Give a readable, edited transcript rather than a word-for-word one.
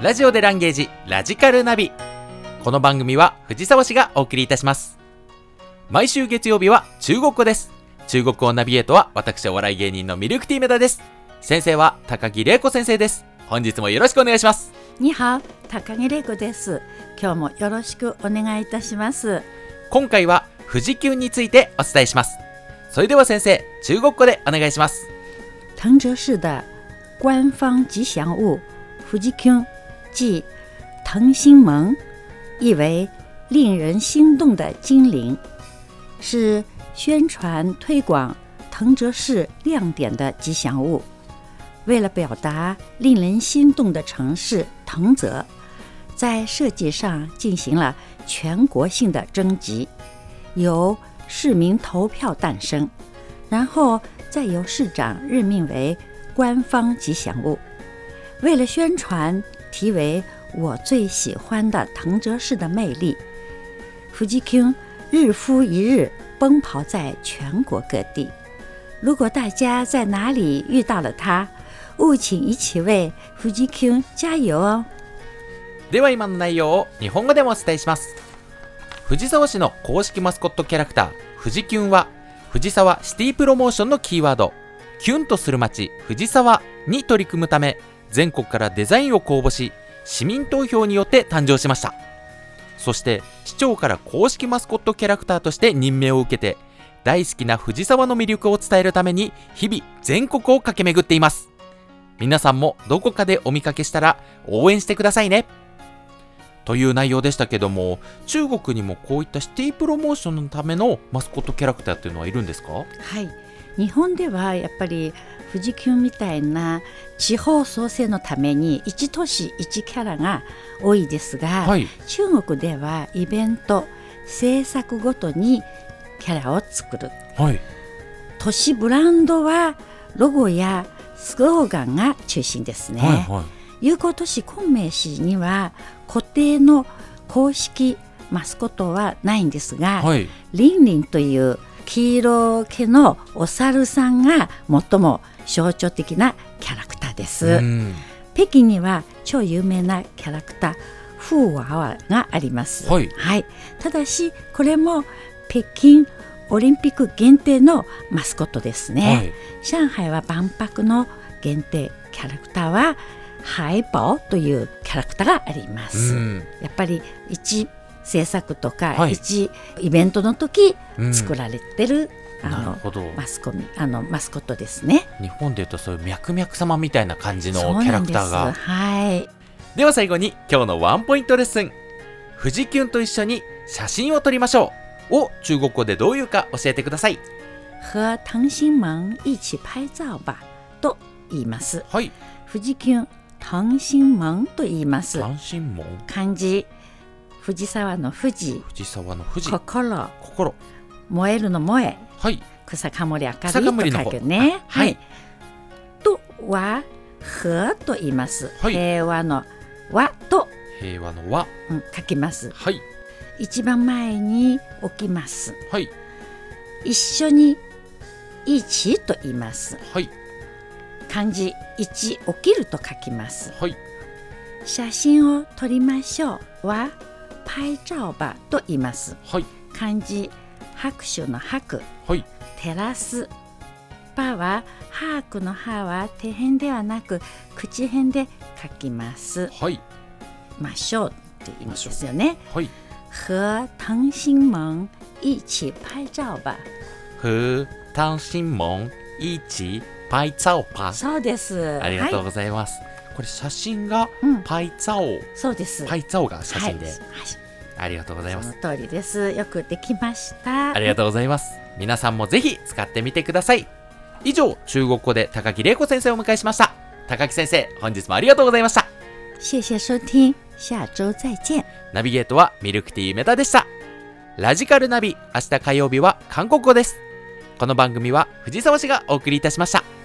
ラジオでランゲージラジカルナビ。この番組は藤沢市がお送りいたします。毎週月曜日は中国語です。中国語ナビゲートは私お笑い芸人のミルクティーメダです。先生は高木玲子先生です。本日もよろしくお願いします。 には高木玲子です。今日もよろしくお願いいたします。 今回は富士急についてお伝えします。それでは先生、中国語でお願いします。 藤泽市的官方吉祥物富士急即藤心萌，意为令人心动的精灵，是宣传推广藤泽市亮点的吉祥物。为了表达令人心动的城市藤泽，在设计上进行了全国性的征集，由市民投票诞生，然后再由市长任命为官方吉祥物。为了宣传题为我最喜欢的藤泽市的魅力，富士急日复一日奔跑在全国各地。如果大家在哪里遇到了它，务请一起为富士急加油哦。 では今の内容を日本語でもお伝えします。藤沢市の公式マスコットキャラクター富士キュンは藤沢シティプロモーションのキーワードキュンとする街藤沢に取り組むため、全国からデザインを公募し、市民投票によって誕生しました。そして市長から公式マスコットキャラクターとして任命を受けて、大好きな藤沢の魅力を伝えるために日々全国を駆け巡っています。皆さんもどこかでお見かけしたら応援してくださいね。という内容でしたけども、中国にもこういったシティプロモーションのためのマスコットキャラクターっていうのはいるんですか？ はい、日本ではやっぱり富士急みたいな地方創生のために一都市一キャラが多いですが、 はい、 中国ではイベント制作ごとにキャラを作る、 はい、 都市ブランドはロゴやスローガンが中心ですね。 はいはい、 友好都市昆明市には固定の公式マスコットはないんですが、 はい、 リンリンという黄色毛のお猿さんが最も象徴的なキャラクターです。北京には超有名なキャラクターフーワーワがあります、 はいはい、ただしこれも北京オリンピック限定のマスコットですね、はい、上海は万博の限定キャラクターはハイバオというキャラクターがあります。やっぱり一制作とか、はい、一イベントの時作られてる、マスコットですね。 日本でいうとそういうミャクミャク様みたいな感じのキャラクターが。 はい、 では最後に今日のワンポイントレッスン、富士キュンと一緒に写真を撮りましょうを中国語でどういうか教えてください。 和藤心萌一起拍照吧と言います。 はい、 富士キュン藤心萌と言います。 藤心萌、 漢字藤沢の富士、 藤沢の富士、 心、燃えるの燃え、 はい、 草かもり明かりと書くね。はい、とは和と言います、はい、平和の和と平和の和、 書きます、 はい、 一番前に置きます、 はい、 一緒に一と言います、 はい、 漢字一起きると書きます、 はい、 写真を撮りましょうは拍照吧と言います、 はい、 漢字拍手の拍、 はい、 照らす、パは把握の歯は手辺ではなく口辺で書きます、 はい、 ましょうって意味ですよね。 はい、 和藤心萌一起拍照吧。 和藤心萌一起拍照吧。 そうです。 ありがとうございます、はい、これ写真が拍照、 そうです。 拍照が写真で、はい、ありがとうございます。 その通りです。よくできました。 ありがとうございます。皆さんもぜひ使ってみてください。以上、中国語で高木玲子先生をお迎えしました。高木先生、本日もありがとうございました。 謝謝收聽。下周再見。 ナビゲートはミルクティーメタでした。ラジカルナビ、明日火曜日は韓国語です。この番組は藤沢市がお送りいたしました。